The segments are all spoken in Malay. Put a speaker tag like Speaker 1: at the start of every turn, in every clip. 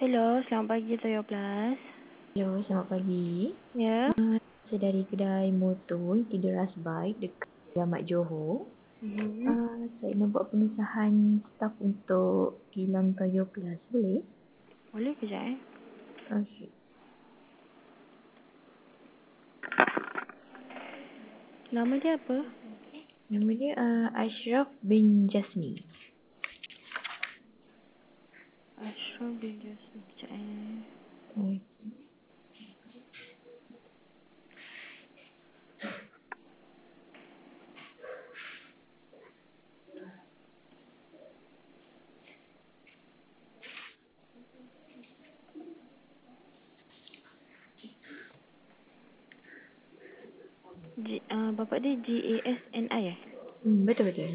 Speaker 1: Hello, selamat pagi Toyo Plus.
Speaker 2: Hello, selamat pagi.
Speaker 1: Ya.
Speaker 2: Saya dari kedai motor Tideras Bike dekat Alamat Johor.
Speaker 1: Mhm.
Speaker 2: Saya membuat pengesahan staf untuk kilang Toyo Plus. Boleh?
Speaker 1: Boleh kejap
Speaker 2: Okey.
Speaker 1: Nama dia apa?
Speaker 2: Nama dia Ashraf bin Jasni.
Speaker 1: Ashraf bin Jasmin. Kejap
Speaker 2: Hmm.
Speaker 1: Bapak dia Gasni
Speaker 2: Betul-betul.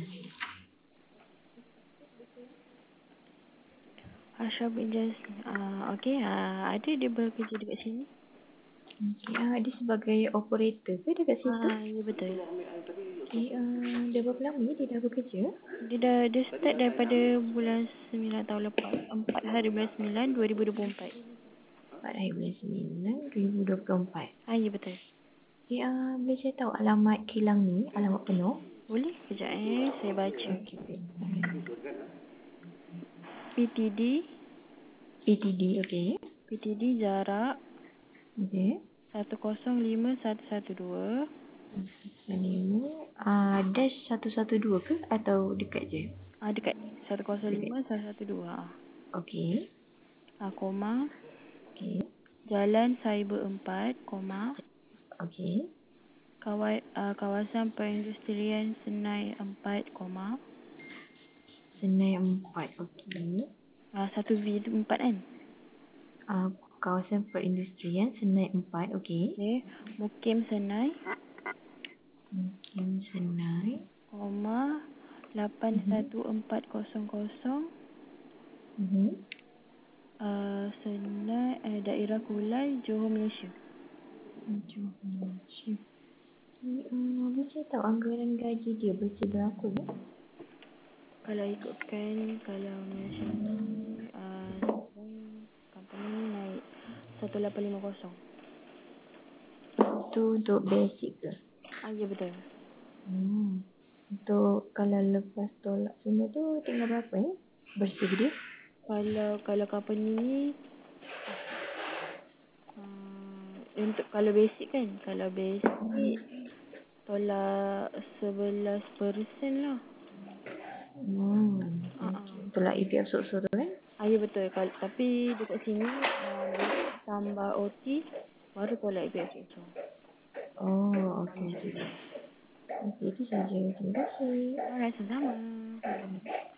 Speaker 1: Ashraf bin Jasmin. Okey. Ada dia bekerja dekat sini?
Speaker 2: Dia sebagai operator ke dekat situ?
Speaker 1: Ya betul.
Speaker 2: Dah berapa lama ni dia dah bekerja?
Speaker 1: Dia start daripada bulan 9 tahun lepas. 4 hari bulan 9 2024.
Speaker 2: 4 hari bulan 9, 2024.
Speaker 1: Ya betul.
Speaker 2: Boleh saya tahu alamat kilang ni, alamat penuh?
Speaker 1: Boleh kejap saya baca.
Speaker 2: Okey.
Speaker 1: PTD
Speaker 2: PTD, okey.
Speaker 1: PTD jarak
Speaker 2: Okey.
Speaker 1: 105112.
Speaker 2: Nemo, dash 112 ke atau dekat je?
Speaker 1: Dekat
Speaker 2: Dekat.
Speaker 1: 105112.
Speaker 2: Okey.
Speaker 1: Koma
Speaker 2: Okey.
Speaker 1: Jalan Cyber 4,
Speaker 2: Okey.
Speaker 1: kawasan perindustrian Senai 4,
Speaker 2: Senai 4. Okey.
Speaker 1: satu V tu 4 kan.
Speaker 2: Kawasan perindustrian Senai 4. Okey.
Speaker 1: Okey, Mukim Senai,
Speaker 2: Mungkin Senai.
Speaker 1: koma
Speaker 2: Mhm.
Speaker 1: 81400,
Speaker 2: Mhm.
Speaker 1: Senai, daerah Kulai, Johor, Malaysia.
Speaker 2: Johor. Boleh saya tahu anggaran gaji dia bersih berapa?
Speaker 1: Kalau ikutkan, kalau nasional, sekarang company ni naik 1850.
Speaker 2: Itu untuk basic ke?
Speaker 1: Ya betul.
Speaker 2: Untuk kalau lepas tolak semua tu tinggal berapa bersih dia?
Speaker 1: Kalau company ni untuk kalau basic kan, kalau basic tolak 11% lah.
Speaker 2: Okey. Tolak EPF sok-sok tu kan?
Speaker 1: Ya betul. Tapi dekat sini basic tambah OT baru tolak IPF tu.
Speaker 2: Oh, okey. Okey, itu saja. Terima kasih.
Speaker 1: Alright, sama-sama.